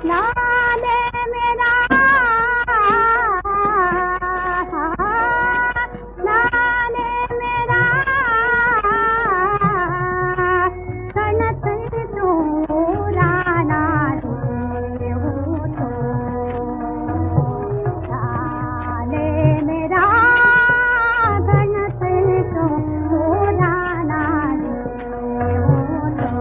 लाले मेरा लाले मेरा कनक चूराना दे हो तो लाले मेरा कनक चूराना दे हो तो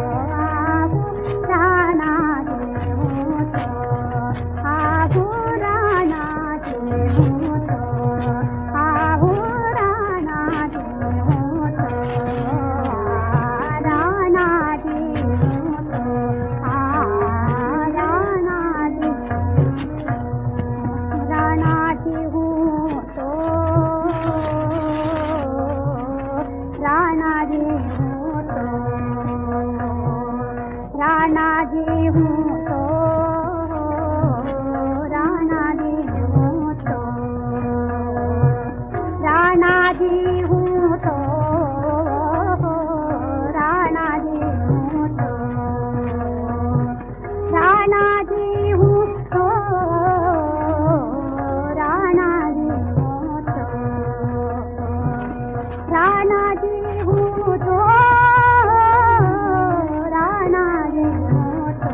राना दे हो तो आबू राना दे हो तो आबू राना दे हो तो राना दे हो तो राना दे राना दे हूँ तो राना दे हूँ तो राना जी हूँ तो राना जी हूँ तो राना जी हूँ तो राना जी हूँ तो राना जी हूँ तो राना जी हूँ तो राना जी हूँ तो राना जी हूँ तो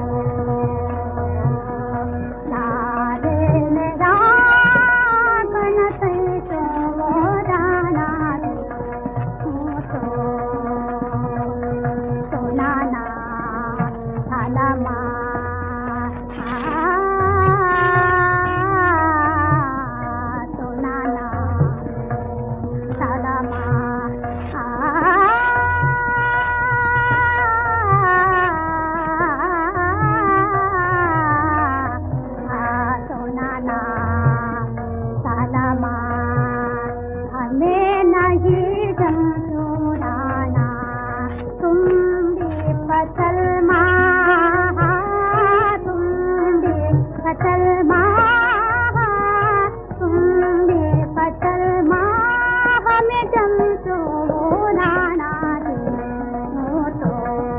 लाले मेरा कनक चो राना जी हूँ तो नाना थाला माँ तो नाना थाला माँ तो नाना थाला माँ हमें नहीं जमचुराना तुम भी फसल माँ तुम भी फसल माँ तुम भी फसल माँ हमें जमचुराना दे हो तो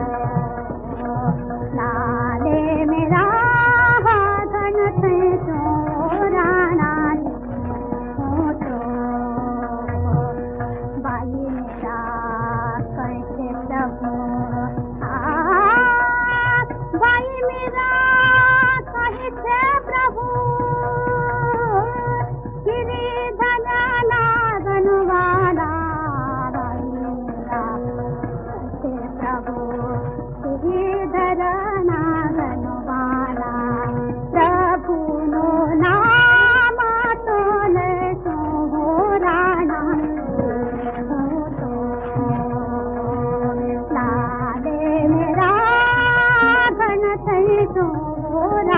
लाले मेरा धन से चोराना हो तो बाई मेरा कैसे प्रभु बाई मेरा कैसे प्रभु गिरिधर नागन वाला बाई मेरा कैसे प्रभु गिरिधर नागन वाला प्रभु नो नाम तोले सो राना हो तो लाले मेरा घन सही तो